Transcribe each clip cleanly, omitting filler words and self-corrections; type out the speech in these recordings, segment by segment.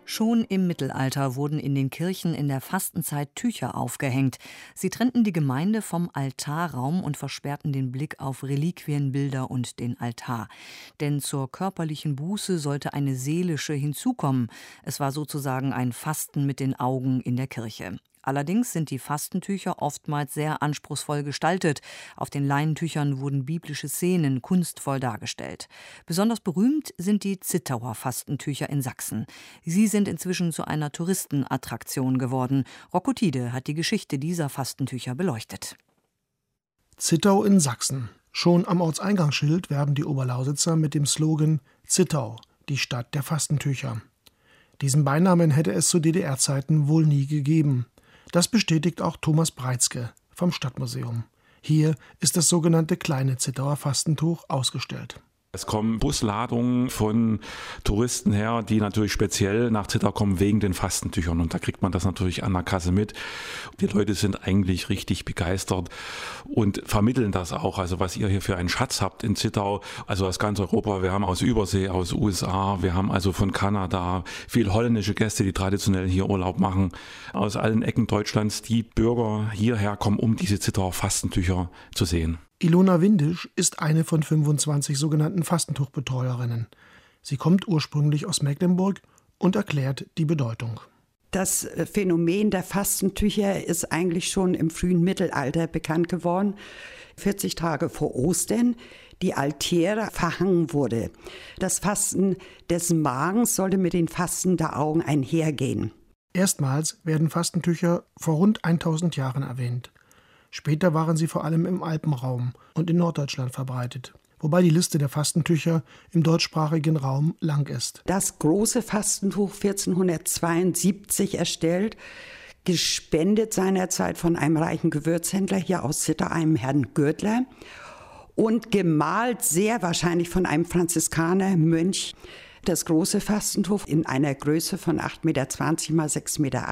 Schon im Mittelalter wurden in den Kirchen in der Fastenzeit Tücher aufgehängt. Sie trennten die Gemeinde vom Altarraum und versperrten den Blick auf Reliquien, Bilder und den Altar. Denn zur körperlichen Buße sollte eine seelische hinzukommen. Es war sozusagen ein Fasten mit den Augen in der Kirche. Allerdings sind die Fastentücher oftmals sehr anspruchsvoll gestaltet. Auf den Leinentüchern wurden biblische Szenen kunstvoll dargestellt. Besonders berühmt sind die Zittauer Fastentücher in Sachsen. Sie sind inzwischen zu einer Touristenattraktion geworden. Rocco Tiede hat die Geschichte dieser Fastentücher beleuchtet. Zittau in Sachsen. Schon am Ortseingangsschild werben die Oberlausitzer mit dem Slogan Zittau, die Stadt der Fastentücher. Diesen Beinamen hätte es zu DDR-Zeiten wohl nie gegeben. Das bestätigt auch Thomas Breitzke vom Stadtmuseum. Hier ist das sogenannte kleine Zittauer Fastentuch ausgestellt. Es kommen Busladungen von Touristen her, die natürlich speziell nach Zittau kommen wegen den Fastentüchern. Und da kriegt man das natürlich an der Kasse mit. Die Leute sind eigentlich richtig begeistert und vermitteln das auch. Also was ihr hier für einen Schatz habt in Zittau, also aus ganz Europa. Wir haben aus Übersee, aus USA, wir haben also von Kanada viel holländische Gäste, die traditionell hier Urlaub machen. Aus allen Ecken Deutschlands, die Bürger hierher kommen, um diese Zittauer Fastentücher zu sehen. Ilona Windisch ist eine von 25 sogenannten Fastentuchbetreuerinnen. Sie kommt ursprünglich aus Mecklenburg und erklärt die Bedeutung. Das Phänomen der Fastentücher ist eigentlich schon im frühen Mittelalter bekannt geworden. 40 Tage vor Ostern die Altäre verhangen wurde. Das Fasten des Magens sollte mit den Fasten der Augen einhergehen. Erstmals werden Fastentücher vor rund 1000 Jahren erwähnt. Später waren sie vor allem im Alpenraum und in Norddeutschland verbreitet, wobei die Liste der Fastentücher im deutschsprachigen Raum lang ist. Das große Fastentuch 1472 erstellt, gespendet seinerzeit von einem reichen Gewürzhändler hier aus Zittau, einem Herrn Gürtler, und gemalt sehr wahrscheinlich von einem Franziskanermönch. Das große Fastentuch in einer Größe von 8,20 Meter mal 6,80 Meter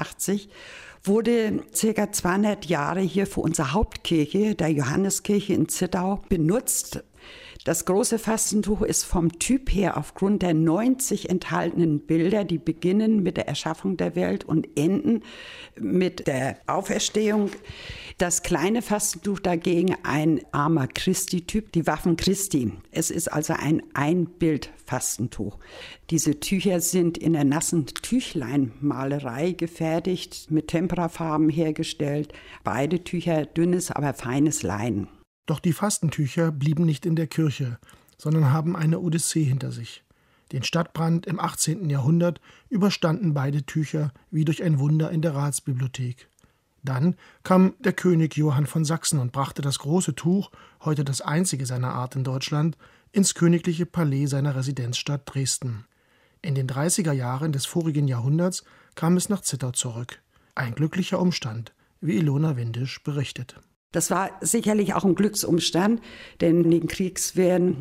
wurde ca. 200 Jahre hier für unsere Hauptkirche, der Johanneskirche in Zittau, benutzt. Das große Fastentuch ist vom Typ her aufgrund der 90 enthaltenen Bilder, die beginnen mit der Erschaffung der Welt und enden mit der Auferstehung. Das kleine Fastentuch dagegen ein Arma Christi-Typ, die Waffen Christi. Es ist also ein Einbild-Fastentuch. Diese Tücher sind in der nassen Tüchleinmalerei gefertigt, mit Temperafarben hergestellt. Beide Tücher dünnes, aber feines Leinen. Doch die Fastentücher blieben nicht in der Kirche, sondern haben eine Odyssee hinter sich. Den Stadtbrand im 18. Jahrhundert überstanden beide Tücher wie durch ein Wunder in der Ratsbibliothek. Dann kam der König Johann von Sachsen und brachte das große Tuch, heute das einzige seiner Art in Deutschland, ins königliche Palais seiner Residenzstadt Dresden. In den 30er Jahren des vorigen Jahrhunderts kam es nach Zittau zurück. Ein glücklicher Umstand, wie Ilona Windisch berichtet. Das war sicherlich auch ein Glücksumstand, denn in den Kriegswehren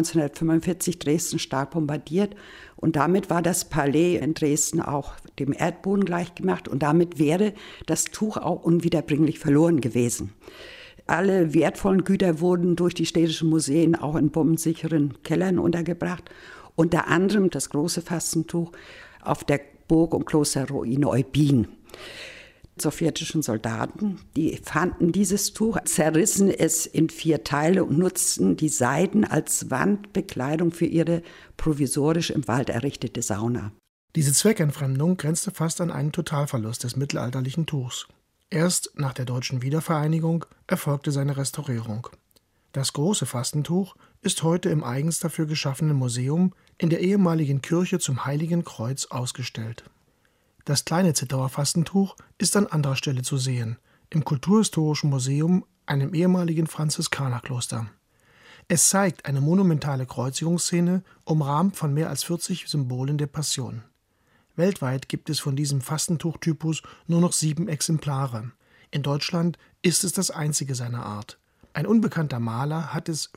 1945 Dresden stark bombardiert und damit war das Palais in Dresden auch dem Erdboden gleichgemacht und damit wäre das Tuch auch unwiederbringlich verloren gewesen. Alle wertvollen Güter wurden durch die städtischen Museen auch in bombensicheren Kellern untergebracht, unter anderem das große Fastentuch auf der Burg- und Klosterruine Eubin. Sowjetischen Soldaten, die fanden dieses Tuch, zerrissen es in 4 Teile und nutzten die Seiten als Wandbekleidung für ihre provisorisch im Wald errichtete Sauna. Diese Zweckentfremdung grenzte fast an einen Totalverlust des mittelalterlichen Tuchs. Erst nach der deutschen Wiedervereinigung erfolgte seine Restaurierung. Das große Fastentuch ist heute im eigens dafür geschaffenen Museum in der ehemaligen Kirche zum Heiligen Kreuz ausgestellt. Das kleine Zittauer Fastentuch ist an anderer Stelle zu sehen, im Kulturhistorischen Museum, einem ehemaligen Franziskanerkloster. Es zeigt eine monumentale Kreuzigungsszene, umrahmt von mehr als 40 Symbolen der Passion. Weltweit gibt es von diesem Fastentuchtypus nur noch 7 Exemplare. In Deutschland ist es das einzige seiner Art. Ein unbekannter Maler hat es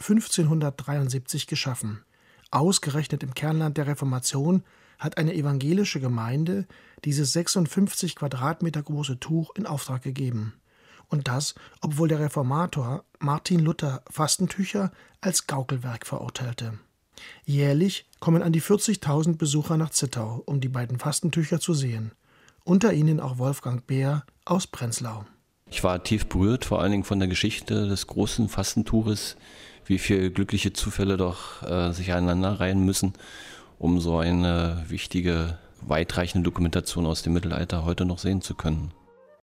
1573 geschaffen. Ausgerechnet im Kernland der Reformation hat eine evangelische Gemeinde dieses 56 Quadratmeter große Tuch in Auftrag gegeben. Und das, obwohl der Reformator Martin Luther Fastentücher als Gaukelwerk verurteilte. Jährlich kommen an die 40.000 Besucher nach Zittau, um die beiden Fastentücher zu sehen. Unter ihnen auch Wolfgang Beer aus Prenzlau. Ich war tief berührt, vor allen Dingen von der Geschichte des großen Fastentuches, wie viele glückliche Zufälle doch sich aneinanderreihen müssen, um so eine wichtige, weitreichende Dokumentation aus dem Mittelalter heute noch sehen zu können.